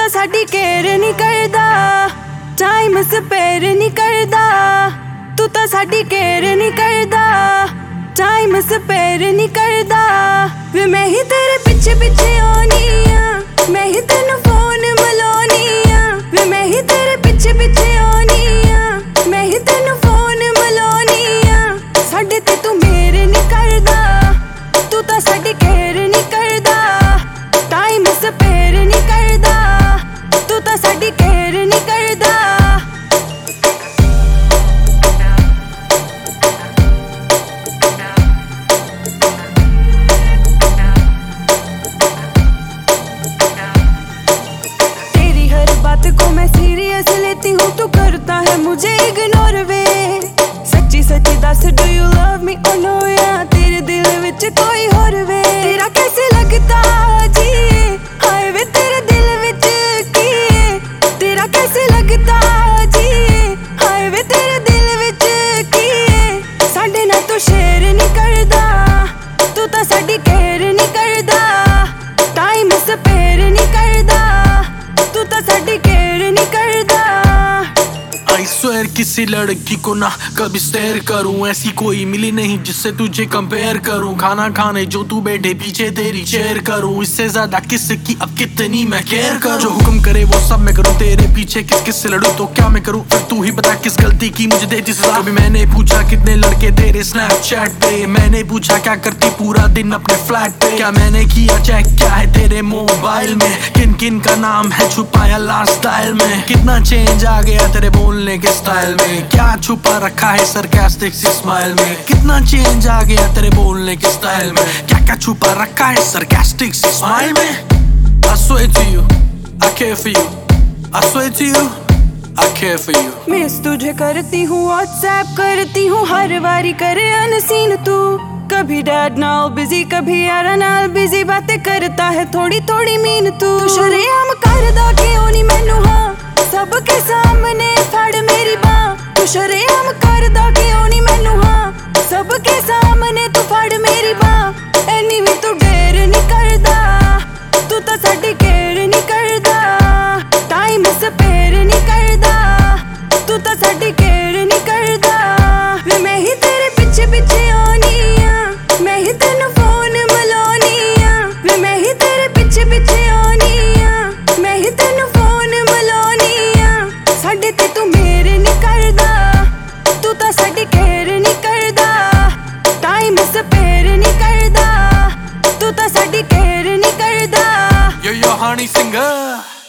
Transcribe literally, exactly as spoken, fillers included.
ਤਾਂ ਸਾਡੀ ਕੇਅਰ ਨਹੀਂ ਕਰਦਾ, ਟਾਈਮ ਸਪੇਅਰ ਨਹੀਂ ਕਰਦਾ। ਤੂੰ ਤਾਂ ਸਾਡੀ ਕੇਅਰ ਨਹੀਂ ਕਰਦਾ, ਟਾਈਮ ਸਪੇਅਰ ਨਹੀਂ ਕਰਦਾ। ਵੇ ਮੈਂ ਹੀ ਤੇਰੇ ਪਿੱਛੇ ਪਿੱਛੇ ਆਉਣੀ ਆ, ਮੈਂ ਹੀ ਤੈਨੂੰ ਫੋਨ ਮਿਲਾਉਣੀ ਆ। ਵੇ ਮੈਂ ਹੀ ਤੇਰੇ ਪਿੱਛੇ ਪਿੱਛੇ ਆਉਣੀ ਆ, ਮੈਂ ਹੀ ਤੈਨੂੰ ਫੋਨ ਮਿਲਾਉਣੀ ਆ। ਸਾਡੇ ਤੇ ਤੂੰ ਮੇਰੇ ਨਹੀਂ ਕਰਦਾ, ਤੂੰ ਤਾਂ ਸਾਡੀ ਕੇਅਰ ਨਹੀਂ ਕਰਦਾ, ਟਾਈਮ ਸਪੇਅਰ ਨਹੀਂ ਕਰਦਾ। ਤੂੰ ਤਾਂ ਸਾਡੀ ਕੇਅਰ ਨਹੀਂ ਕਰਦਾ। तेरी हर बात को मैं सीरियस लेती हूँ, तू करता है मुझे इग्नोर वे। सच्ची सच्ची दस डू यू लव मी और नो, या तेरे दिल विच कोई होर वे। तेरा कैसे लगता जी हाय वे तेरे दिल विच की, तेरा कैसे लगता जी हाय वे तेरे दिल विच की। साडे नाल तू शेयर नहीं करदा, तू तां साडी केयर नहीं करदा, टाइम स्पेयर नहीं करदा। तू तां साडी केयर नहीं करदा। I swear किसी लड़की को ना कभी स्टेयर करूं, ऐसी कोई मिली नहीं जिससे तुझे कंपेयर करूं। खाना खाने जो तू बैठे पीछे तेरी चेयर करूं, इससे ज्यादा किसकी अब कितनी मैं केयर करूं। जो हुक्म करे वो सब मैं करूं, तेरे पीछे किस किस से लड़ूं तो क्या मैं करूं। फिर तू ही बता किस गलती की मुझे देती सजा। कभी मैंने पूछा कितने लड़के तेरे स्नैपचैट पे, मैंने पूछा क्या करती पूरा दिन अपने फ्लैट पे। क्या मैंने किया चेक क्या है तेरे मोबाइल में, किन किन का नाम है छुपाया लास्ट स्टाइल में। कितना चेंज आ गया तेरे बोलने के स्टाइल में, क्या छुपा रखा है सरकास्टिक सी स्माइल में। कितना चेंज आ गया तेरे बोलने के स्टाइल में, क्या क्या छुपा रखा है सरकास्टिक सी स्माइल में। I swear to you, I care for you. I swear to you, I care for you. Miss तुझे करती हूँ, व्हाट्सएप करती हूँ, हर बारी करे अनसीन तू। कभी डैड नाल बिजी, कभी यारा नाल बिजी, बातें करता है थोड़ी थोड़ी मीन तू। तू शरेआम करदा क्यों नहीं मैनू हाँ, सबके सामने फड़ मेरी बाँ। तू शरेआम करदा क्यों नहीं मैनू हाँ, सबके सामने तू फड़ मेरी बाँ। एनी भी तू डेर नहीं करदा, तू तां साडी केयर नहीं करदा, टाइम स्पेयर नहीं करदा। तू तां साडी केयर नहीं करदा। वे मैं ही तेरे पिछे पिछे आउणी आ, मैं ही तैनू फोन मिलाउणी आ। वे मैं ही तेरे पिछे पिछे आउणी आ, मैं ही तैनू फोन मिलाउणी आ। साडे ते तू मेरे नहीं करदा, तू तां साडी केयर नहीं करदा, टाइम स्पेयर नहीं करदा। तू तां साडी केयर नहीं करदा। Yo yo honey singer